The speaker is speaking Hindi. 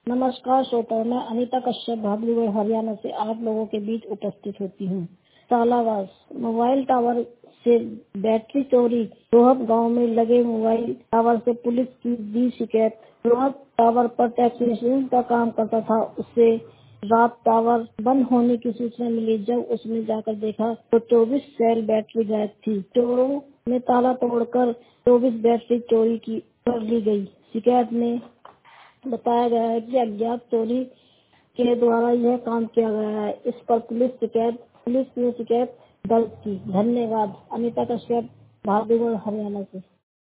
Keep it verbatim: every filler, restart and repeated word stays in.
नमस्कार श्रोताओं, मैं अनीता कश्यप भागलपुर हरियाणा से आप लोगों के बीच उपस्थित होती हूँ। तालावास मोबाइल टावर से बैटरी चोरी। रोहत गांव में लगे मोबाइल टावर से पुलिस की दी शिकायत। रोहत टावर पर टेक्नीशियन का काम करता था। उससे रात टावर बंद होने की सूचना मिली। जब उसने जाकर देखा तो चौबीस सेल बैटरी गायब थी। चोरों ने ताला तोड़कर चौबीस बैटरी चोरी की कर ली गई। शिकायत में बताया गया है कि अज्ञात चोरी के द्वारा यह काम किया गया है। इस पर पुलिस शिकायत पुलिस ने शिकायत दर्ज की। धन्यवाद। अनीता कश्यप भागलपुर हरियाणा से।